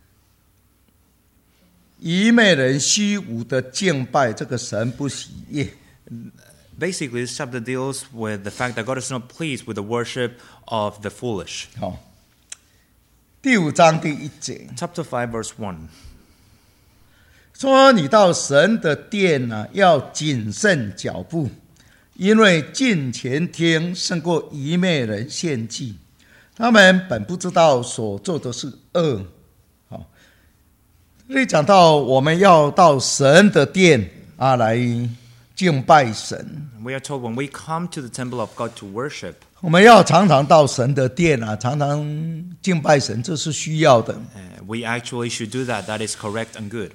愚昧人虚无的敬拜，这个神不喜悦。 Basically, this chapter deals with the fact that God is not pleased with the worship of the foolish. 好，第五章第一节 Chapter five, verse one. 说：“你到神的殿呢、啊，要谨慎脚步，因为近前听胜过愚昧人献祭。他们本不知道所做的是恶。”好，这里讲到我们要到神的殿啊来敬拜神。 We are told when we come to the temple of God to worship, 我们要常常到神的殿啊，常常敬拜神，这是需要的。 uh, we actually should do that. That is correct and good.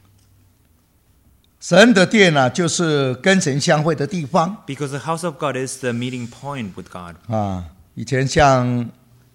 神的殿啊，就是跟神相会的地方 Because the house of God is the meeting point with God. 啊。以前像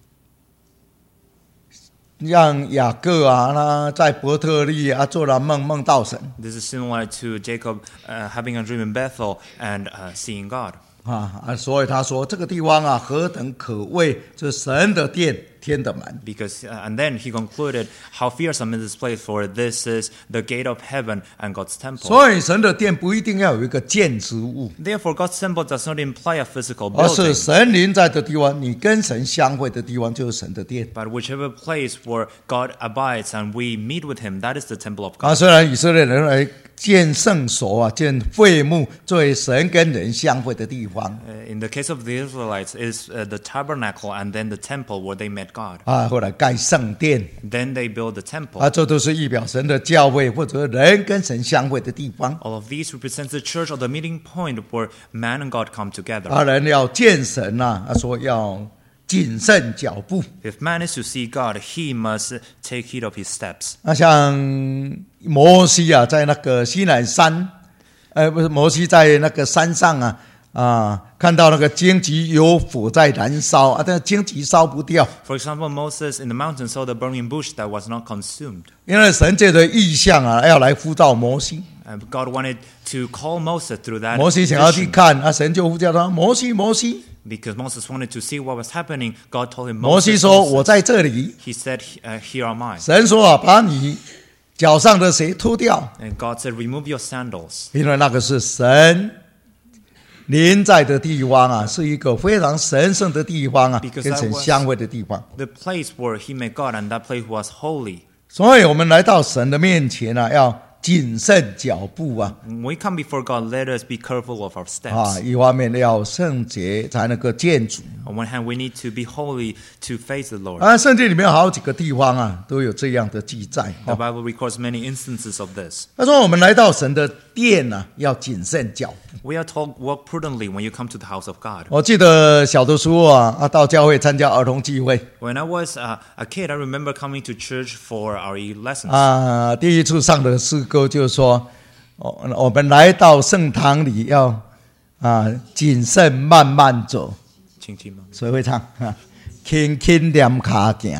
让雅各啊，他在伯特利啊做了梦，梦到神 This is similar to Jacob uh, having a dream in Bethel and uh, seeing God. 啊啊，所以他说这个地方啊，何等可畏，这神的殿，天的门。 Because uh, and then he concluded, how fearsome is this place, for this is the gate of heaven and God's temple. 所以神的殿不一定要有一个建筑物， Therefore, God's temple does not imply a physical 而是 building, 神临在的地方，你跟神相会的地方就是神的殿。 but whichever place where God abides and we meet with him, that is the temple of 啊， God. 虽然以色列人来建圣所啊，建会幕，作为神跟人相会的地方 Uh, in the case of the Israelites, is uh, the tabernacle and then the temple where they met God. 啊，后来盖圣殿 Then they build the temple. 啊，这都是预表神的教会或者人跟神相会的地方。 All of these represents the church or the meeting point where man and God come together. 啊，人要见神呐、啊，他说要谨慎脚步。 If man is to see God, he must take heed of his steps. 那像摩西啊，在那个西乃山，呃，不是摩西在那个山上啊，啊，看到那个荆棘有火在燃烧啊，但是荆棘烧不掉， For example, Moses in the mountain saw the burning bush that was not consumed. 因为神借着意象啊，要来呼召摩西。 And God wanted to call Moses through that 摩西想要去 vision. 看，啊，神就呼叫他，摩西，摩西。 Because Moses wanted to see what was happening, God told him, 摩西 Moses, 说：“ Moses. 我在这里。 He said, uh, Here am I. ” 神说：“啊，把你脚上的鞋脱掉， And God said, Remove your sandals. 因为那个是神临在的地方啊，是一个非常神圣的地方啊， Because 跟 that 神 was- 相会的地方。 The place where he met God, and that place was holy. 所以我们来到神的面前啊，要谨慎脚步啊， When we come before God, let us be careful of our steps. 啊，一方面要圣洁才能够见主。 On one hand, we need to be holy to face the Lord. 啊，圣经里面有好几个地方啊，都有这样的记载。 The 哦 Bible records many instances of this. 他说我们来到神的殿啊，要谨慎脚步。 We are told, walk prudently when you come to the house of God. 我记得小的时候啊，啊，到教会参加儿童聚会 When I was uh, a kid, I remember coming to church for our lessons. 啊，第一次上的诗歌就是说，哦，我们来到圣堂里要啊谨慎慢慢走。 轻轻吗？ 谁会唱啊？轻轻念卡行，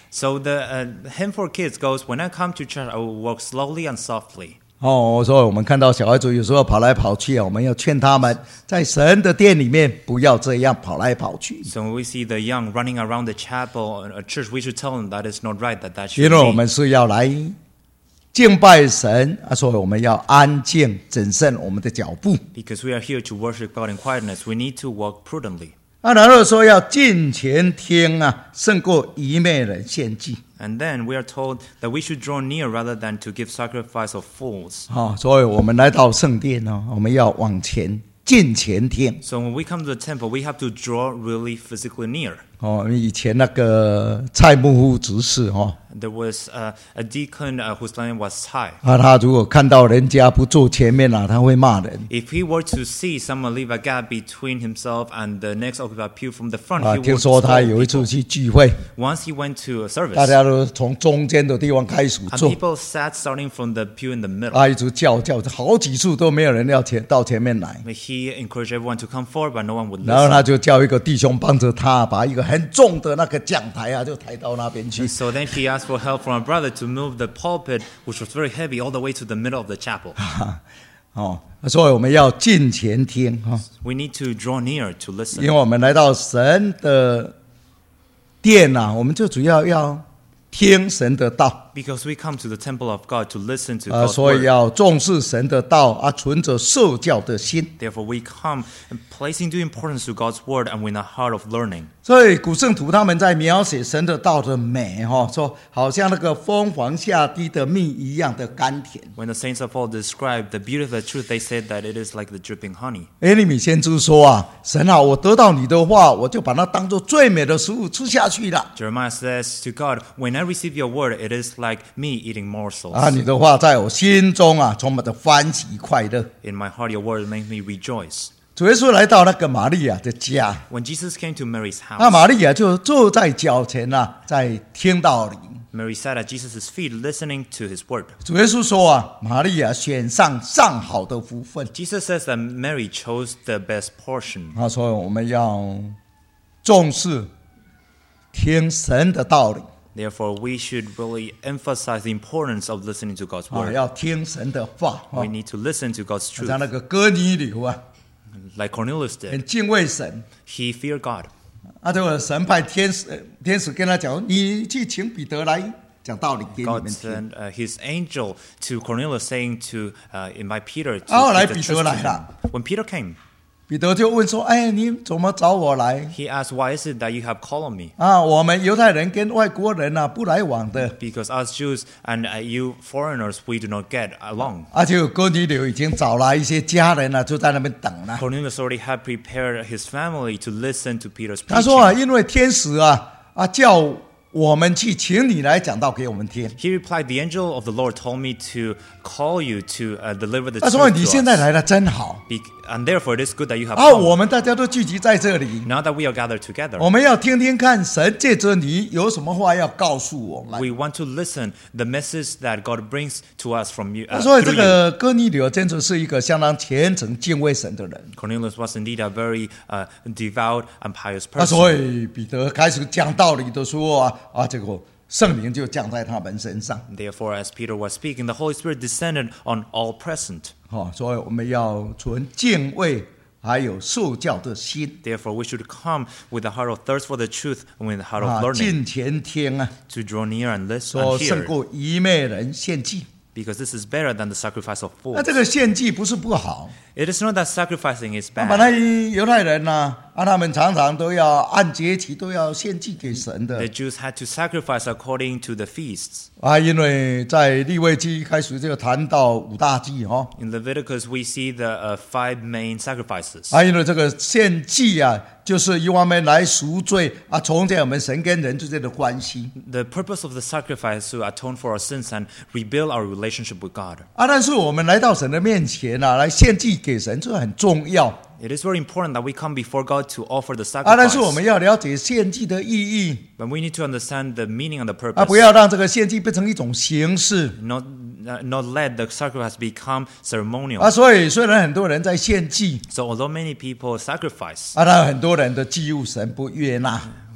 So the uh, hymn for kids goes, when I come to church, I will walk slowly and softly. 哦，所以我们看到小孩子有时候跑来跑去啊，我们要劝他们在神的殿里面不要这样跑来跑去。 So when we see the young running around the chapel or a church, we should tell them that is not right, that that 因 should 为我 be. 们是要来敬拜神啊，所以我们要安静谨慎我们的脚步。 Because we are here to worship God in quietness, we need to walk prudently. 啊，然后说要近前听啊，胜过愚昧人献祭。 And then we are told that we should draw near rather than to give sacrifice of fools. 哦，所以我们来到圣殿呢，我们要往前近前听。 So when we come to the temple, we have to draw really physically near. 哦，以前那个蔡木夫执事哦， There was uh, a deacon uh, whose name was Tsai. 啊，他如果看到人家不坐前面啊，他会骂人。 If he were to see someone leave a gap between himself and the next occupied pew from the front, 啊， he 听 would 说他 scold 有一次 people. 去聚会， Once he went to a service, 大家都从中间的地方开始 and 坐， people sat starting from the pew in the middle. 啊，一直叫叫，好几次都没有人要前到前面来。 He encouraged everyone to come forward, but no one would 然后 listen. 他就叫一个弟兄帮着他，把一个很重的那个讲台啊，就抬到那边去。 So then he asked for help from a brother to move the pulpit, which was very heavy, all the way to the middle of the chapel. 哦，所以我们要近前听哈， We need to draw near to 因 listen. 为我们来到神的殿啊，我们就主要要听神的道。 Because we come to the temple of God to listen to 呃， God's 所以 word. 要重视神的道啊，存着受教的心。 Therefore, we come and placing due importance to God's word and with a heart of learning. 所以古圣徒他们在描写神的道的美哈，说好像那个蜂房下滴的蜜一样的甘甜。 When the saints of old described the beauty of the truth, they said that it is like the dripping honey. 耶利米先知说啊，神啊，我得到你的话，我就把它当作最美的食物吃下去了。 Jeremiah says to God, when I receive your word, it is like me eating morsels. 啊，你的话在我心中啊，充满着欢喜快乐。 In my heart, your word makes me rejoice. 主耶稣来到那个玛利亚的家， When Jesus came to Mary's 那 house, 玛利亚就坐在脚前啊，在听道理。 Mary sat at Jesus' feet listening to his word. 主耶稣说啊，玛利亚选上上好的福分。 Jesus says that Mary chose the best portion. 他说我们要重视听神的道理 Therefore, we should really emphasize the importance of listening to God's 啊， word. 要听神的话啊 We。need to listen to God's 像 truth. 那个哥尼流啊， Like Cornelius did. 很敬畏神。 He feared God. 啊，这个神派天使，呃天使跟他讲，你去请彼得来讲道理给你 God 们听。 sent uh, his angel to Cornelius saying to uh, invite Peter to 啊，后来 keep the 彼 truth 得 to 来了， him. When Peter came, 彼得就问说：“哎，你怎么找我来？ he asked, why is it that you have called on me? 啊，我们犹太人跟外国人啊不来往的。 Because us Jews and uh, you foreigners, we do not get along. ” 啊，就哥尼流已经找来一些家人啊，就在那边等了。 Cornelius already had prepared his family to listen to Peter's 他说啊， preaching. 因为天使啊啊叫我们去请你来讲道给我们听。 He replied, the angel of the Lord told me to call you to uh, deliver the 他说 truth 你 to 现在 us. 来了真好 Be- and therefore, it is good that you have 啊， come. 我们大家都聚集在这里， Now that we are gathered together, 我们要听听看神借着你有什么话要告诉我们。 we want to listen the message that God brings to us from you. 他 Uh, 说这 through you. 个哥尼流真的是一个相当虔诚敬畏神的人。 Cornelius was indeed a very uh, devout and pious 那所 person. 以彼得开始讲道理的时候啊啊，这个圣灵就降在他们身上。 Therefore, as Peter was speaking, the Holy Spirit descended on all present. 哦，所以我们要存敬畏还有受教的心 Therefore, we should come with a heart of thirst for the truth and with a heart 啊 of，learning 近前听啊， to draw near and listen 说 and 胜 hear. 过愚昧人献祭。 Because this is better than the sacrifice of 那 fools. 这个献祭不是不好， It is not that sacrificing is 那本来 bad. 犹太人呐、啊，他们常常都要按节期都要献祭给神 The 的 Jews had to sacrifice according to the feasts. 啊，因为在利未记一开始就谈到五大祭哈、哦， In Leviticus, we see the uh, five main sacrifices. 啊，因为这个献祭啊，就是一方面来赎罪啊，重建我们神跟人之间的关系 The purpose of the sacrifice is to atone for our sins and rebuild our relationship with God. 啊，但是我们来到神的面前啊，来献祭给神，这很重要 It is very important that we come before God to offer the 啊，但是我 sacrifice. 们要了解献祭的意义 But we need to understand the meaning and the 啊，不 purpose. 要让这个献祭变成一种形式 Not, uh, not let the sacrifice become 啊， ceremonial. 所以虽然很多人在献祭 So although many people sacrifice, 啊，但很多人的祭物神不悦纳。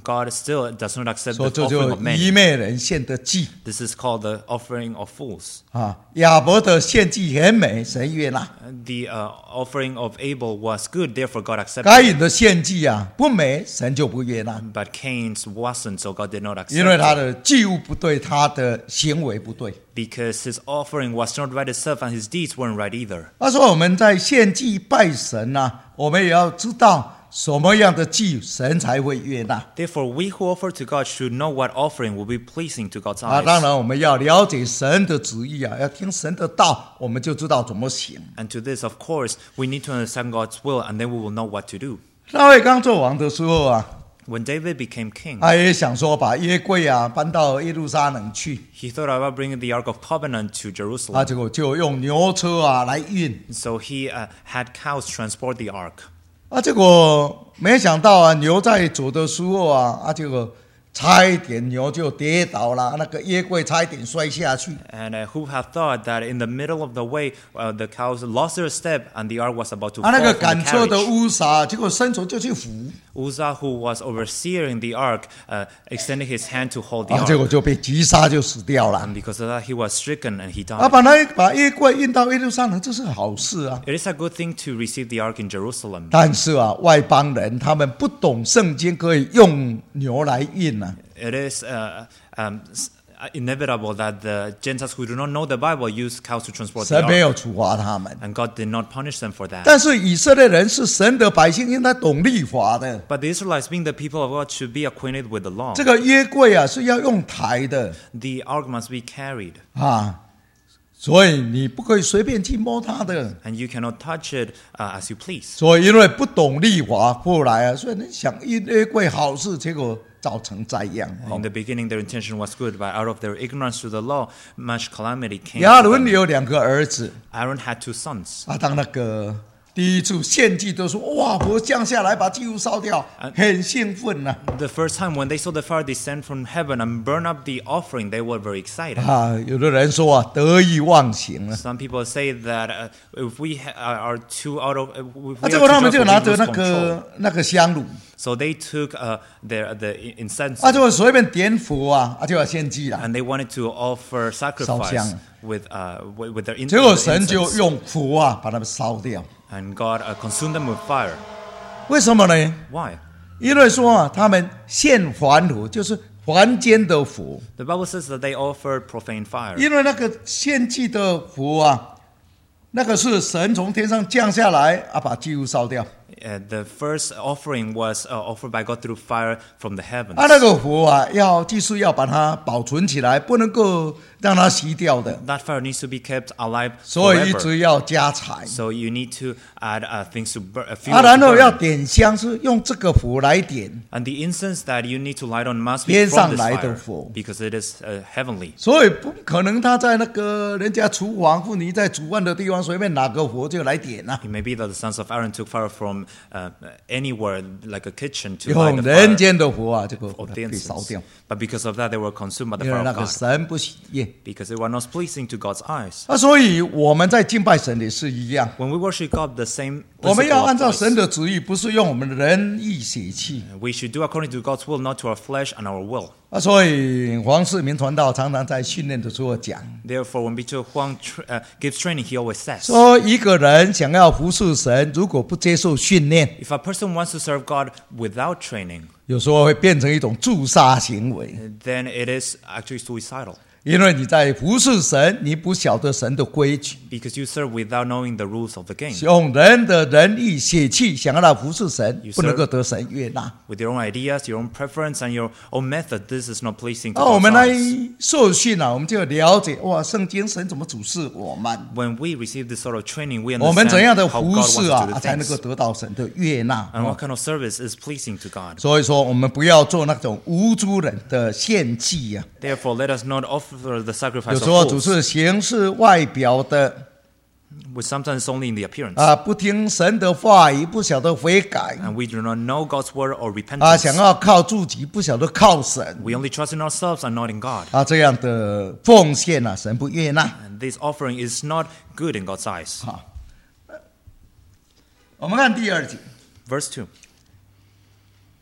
God still does not accept 所以 the 这 offering 就 of many. 愚昧人献的祭 This is called the offering of fools. 啊。亚伯的献祭很美，神悦纳。 The uh, offering of Abel was good, therefore God accepted 该 it. 隐的献祭啊不美，神就不悦纳， But Cain's wasn't, so God did not 因为 accept 他 it. 的祭物不对，他的行为不对。 Because his offering was not right itself and his deeds weren't right either. 他说我们在献祭拜神啊，我们也要知道什么样的祭神才会悦纳 Therefore, we who offer to God should know what offering will be pleasing to God's 啊。当 eyes. 然，我们要了解神的旨意啊，要听神的道，我们就知道怎么行。 And to this, of course, we need to understand God's will, and then we will know what to do. 大卫刚做王的时候啊， When David became king, 他也想说把约柜啊搬到耶路撒冷去， he thought about bringing the Ark of Covenant to 啊， Jerusalem. 结果就用牛车啊来运， So he uh, had cows transport the ark. 啊，结果没想到啊，牛在走的时候啊，啊，结果差一点牛就跌倒了，那个约柜差一点摔下去。 And uh, who have thought that in the middle of the way, uh, the cows lost their step and the ark was about to 啊，那 fall 个 from 赶 the 车的 carriage. 乌撒，结果伸手就去扶， Uzzah, who was overseeing the ark, uh, extended his hand to hold the 啊，结 ark. 果就被击杀，就死掉了。 And because of that, he was stricken and he 啊， died. 把那把约柜运到耶路撒冷，这是好事啊。 It is a good thing to receive the ark in Jerusalem. 但是啊，外邦人他们不懂圣经，可以用牛来运啊。 It is uh, um, s- inevitable that the Gentiles who do not know the Bible use cows to transport the 神没 ark. 有处罚他们， And God did not punish them for that. 但是以色列人是神的百姓，因为他懂律法的。 But the Israelites, being the people of God, should be acquainted with the law. 这个约柜啊是要用抬的 The ark must be carried, 啊，所以你不可以随便去摸它的。 and you cannot touch it uh, as you please. 所以因为不懂律法，后来啊，所以你想运约柜好事，结果造成灾殃。 In the beginning, their intention was good, but out of their ignorance to the law, much calamity came. 亚 to 伦 them. 有两个儿子 Aaron had two sons. 啊，当那个第一次献祭都说哇，佛降下来把祭物烧掉，很兴奋呐、 The first time when they saw the fire descend from heaven and burn up the offering, they were very excited. 啊。有的人说啊，得意忘形了。 Some people say that uh, if we ha- are too out of, uh, if 啊， we 结 are 果他 too 们就 joyful, 拿 we 着 lose 那 control. 个那个香炉， So they took uh, their the incense 啊，就随便点火啊，啊就要献祭了。 and they wanted to offer sacrifice 香。 with uh with, with their in- 结果 with 神就 incense. 用火啊把它们烧掉。 And God uh, consumed them with fire. 为什么呢？ Why? 因为说啊，他们献凡火，就是凡间的火。 The Bible says that they offered profane fire. 因为那个献祭的火啊，那个是神从天上降下来啊，把祭物烧掉。 Uh, the first offering was uh, offered by God through fire from the heavens. 啊，那个火啊，要祭司要把它保存起来，不能够让它熄掉的， That fire needs to be kept alive 所以一 forever. 直要加柴。 So you need to add uh, things to burn, uh, fuel 啊， to 然后要 burn. 点香，是用这个火来点。 And the incense that you need to light on must be 天 from 上 this 来的 fire 火。 because it is uh, heavenly. 所以不可能他在那个人家厨房妇女在煮饭的地方随便拿个火就来点啊， It may be that the sons of Aaron took fire from uh, anywhere, like a kitchen, to light 用 the 人 fire 间的火啊，这个 of 被 the 烧 incense. 掉， But because of that, they were consumed by the 因为 fire 那 of 个 God 神不喜悦。 because they were not pleasing to God's eyes. 啊，所以我们在敬拜神也是一样， When we worship God, the same 我们 principle 要按照 applies. 神的旨意，不是用我们的人意血气。 We should do according to God's will, not to our flesh and our will. 啊，所以黄世明传道常常在训练的时候讲， Therefore, when Bishop Huang tra- uh, gives training, he always says, 说一个人想要服侍神，如果不接受训练， if a person wants to serve God without training, 有时候会变成一种自杀行为。 then it is actually suicidal 因为你在服侍神，你不晓得神的规矩， because you serve without knowing the rules of the game. 用人的仁义血气想要来服侍神 You， 不能够得神悦纳。 With your own ideas, your own preference, and your own method, this is not pleasing to 那我 God's 们来 eyes. 受训啊，我们就了解哇，圣经神怎么主事我们， When we receive this sort of training, we 我们怎样 understand 的 how 服 God 侍 wants 啊 to，do 才能够 things. 得到神的悦纳。 And what kind of service is pleasing to God? 所以说，我们不要做那种无辜人的献祭啊。 Therefore, let us not offer the sacrifice 有 of 时候只 fools, 是形式外表的 which sometimes is only in the appearance. 啊，不听神的话语，不晓得悔改 And we do not know God's word or 啊， repentance. 想要靠自己，不晓得靠神 We only trust in ourselves and not in God. 啊，这样的奉献啊，神不悦纳。 And this offering is not good in God's eyes. 好，我们看第二节， Verse two.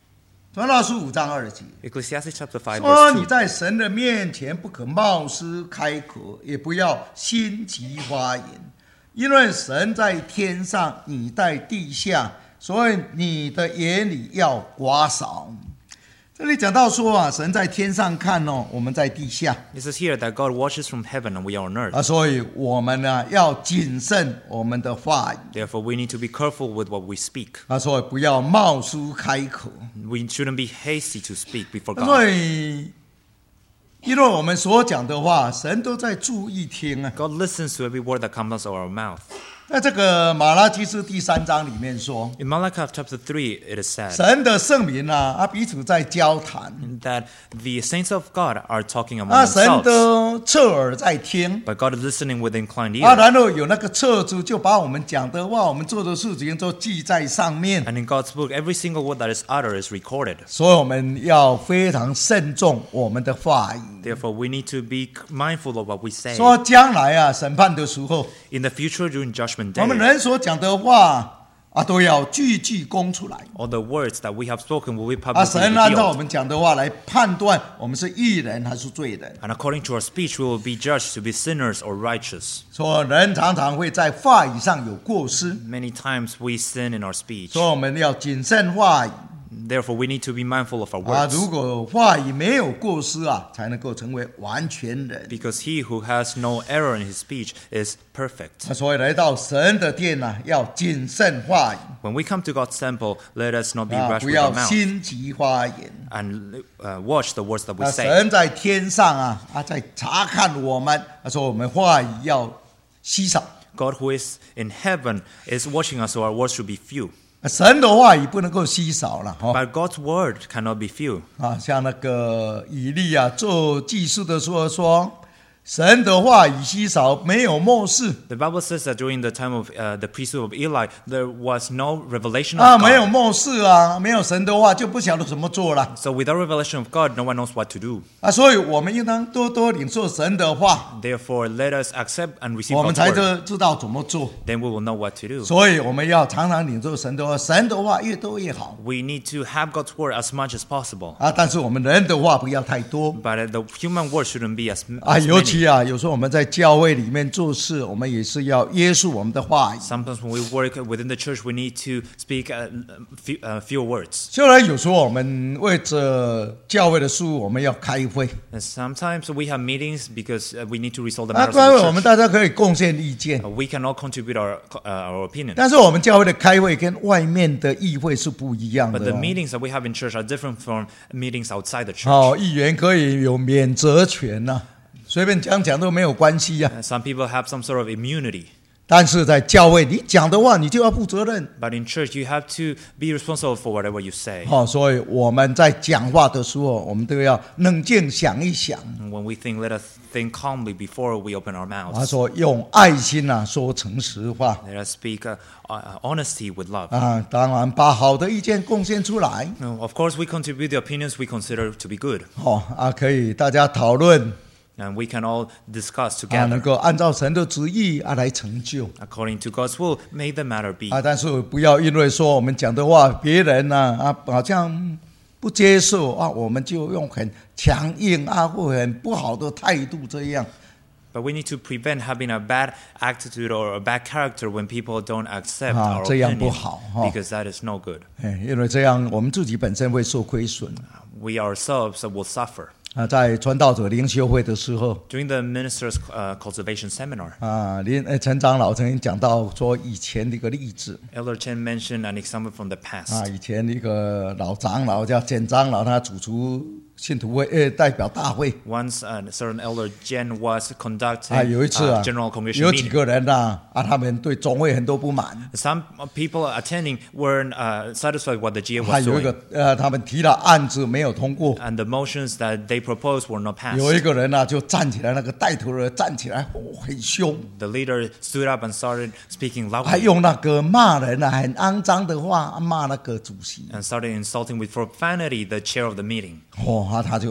传道书五章二节 Ecclesiastes chapter five 说： verse 你 two. 在神的面前不可冒失开口，也不要心急发言，因为神在天上，你在地下，所以你的言语要寡少。这里讲到说啊，神在天上看哦，我们在地下 It says here that God watches from heaven and we are on earth. 啊，所以我们呢要谨慎我们的话语 Therefore, we need to be careful with what we speak. 啊，所以不要冒失开口。 We shouldn't be hasty to speak before 所 God. 以，因为我们所讲的话，神都在注意听啊。 God listens to every word that comes out of our mouth. 在这个马拉基书第三章里面说， In Malachi chapter three, it is said 神的圣民啊，啊彼此在交谈， that the saints of God are talking among 啊神 themselves, 的侧耳在听， but God is listening with inclined 啊 ear. 然后有那个册子就把我们讲的话、我们做的事情都记在上面， And in God's book, every single word that is uttered is recorded. 所以我们要非常慎重我们的话语。 Therefore, we need to be mindful of what we say. 说将来啊审判的时候， In the future, during Judgment 我们 Day, 人所讲的话啊都要句句供出来。 all the words that we have spoken will be 啊， publicly 神按照我 revealed. 们讲的话来判断我们是义人还是罪人。 And according to our speech, we will be judged to be sinners or righteous. 说人常常会在话语上有过失， Many times we sin in our speech. 所以我们要谨慎话语 Therefore, we need to be mindful of our 啊。 words. 如果话语没有过失啊，才能够成为完全人。 Because he who has no error in his speech is perfect. 啊所以来到神的殿啊，要谨慎话语 When we come to God's temple, let us not be 啊， rash 不 with 要 our mouth 心急发言。 and uh, watch the words that we 啊， say. 神在天上啊啊，在查看我们，他说我们话语要稀少。 God who is in heaven is watching us, so our words should be few. 啊神的话语不能够稀少了哈。 But God's word cannot be few. 啊，像那个以利啊，做祭司的时候说，神的话语稀少，没有漠视 The Bible says that during the time of uh, the priesthood of Eli, there was no revelation 啊， of 没有 God. 漠视啊，没有神的话就不晓得怎么做了 So without revelation of God, no one knows what to do. 啊，所以我们应当多多领受神的话， Therefore, let us accept and receive 我们 God's 才 word. 知知道怎么做。 Then we will know what to do. 所以我们要常常领受神的话，神的话越多越好 We need to have God's word as much as possible. 啊。但是我们人的话不要太多 But uh, the human word shouldn't be as, 啊， as 尤 many. 其啊，有时候我们在教会里面做事，我们也是要约束我们的话语。 Sometimes when we work within the church, we need to speak uh, few, uh, fewer words. 虽然有时候我们为着教会的事，我们要开会 And sometimes we have meetings because uh, we need to resolve the 啊， matters 开会 of 我们 the 大家可以贡献意见 church. Uh, we can all contribute our uh, our opinion. 但是我们教会的开会跟外面的议会是不一样 But 的 the 哦。 meetings that we have in church are different from meetings outside the church. 哦，议员可以有免责权呐、随便讲讲都没有关系呀、 Uh, Some people have some sort of immunity. 但是在教会，你讲的话你就要负责任。 But in church, you have to be responsible for whatever you say. 哦，所以我们在讲话的时候，我们都要冷静想一想。 And when we think, let us think calmly before we open our 他 mouths. 说用爱心啊说诚实话 Let us speak uh, uh, honesty with love. 啊，当然把好的意见贡献出来。 Now, of course, we contribute the opinions we consider to be good. 哦啊，可以大家讨论 And we can all discuss 啊，能 together. 够按照神的旨意啊来成就 According to God's will, may the matter be. 啊，但是不要因为说我们讲的话，别人呢 啊, 啊好像不接受啊，我们就用很强硬啊或很不好的态度这样 But we need to prevent having a bad attitude or a bad character when people don't accept 啊 our 这样不 opinion, 好哈 because that is no good. 哎，因为这样我们自己本身会受亏损 We ourselves will suffer. 啊。在传道者灵修会的时候 During the ministers' uh, cultivation seminar, 啊，林呃陈长老曾经讲到说以前的一个例子 Elder Chen mentioned an example from the 啊， past. 以前一个老长老叫简长老，他主持信徒会呃代表大会 Once a certain elder Jen was conducting 啊，有一次 a 啊 general congregation 有几 meeting. 个人呐啊，他们对总会很多不满。 Some people attending weren't uh, satisfied with what the G A 还 was 有一 doing, 个呃，他们提了案子没有通过， and the motions that they proposed were not 有一 passed. 个人呢、就站起来，那个带头人站起来，哦，很凶， The leader stood up and started speaking 还 loudly 用那个骂人啊，很肮脏的话骂那个主席。 and started insulting with profanity the chair of the meeting. 哦，啊，他就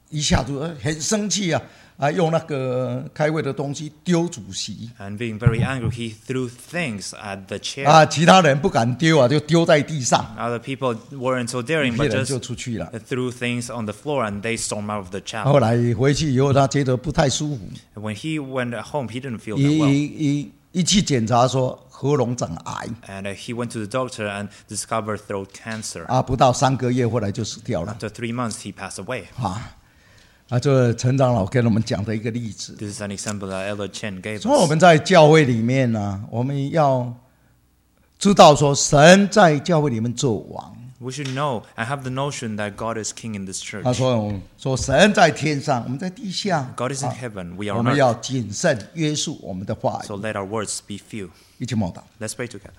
一下子很生气啊，啊，用那个开会的东西丢主席。 And being very angry, he threw things at the chair. 啊，其他人不敢丢啊，就丢在地上。 Other people weren't so daring, 有些 but 人就 just 出去了。 threw things on the floor and they stormed out of the chapel. 后来回去以后，他觉得不太舒服， And when he went home, he didn't feel 一 that well. 一一一去检查说喉咙长癌 And uh, he went to the doctor and discovered throat cancer. 啊，不到三个月后来就死掉了 After three months, he passed away. 啊。啊，这陈长老跟我们讲的一个例子。 This is an example that Elder Chen gave 所以我 us. 们在教会里面呢、我们要知道说，神在教会里面做王。 We should know and have the notion that God is king in this church. 他说：“说神在天上，我们在地下。 God is in 啊 heaven. We are 我 on 们 earth. 要谨慎约束我们的话语。 So let our words be few. 一起默祷。 Let's pray together.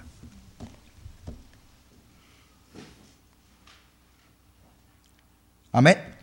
阿门。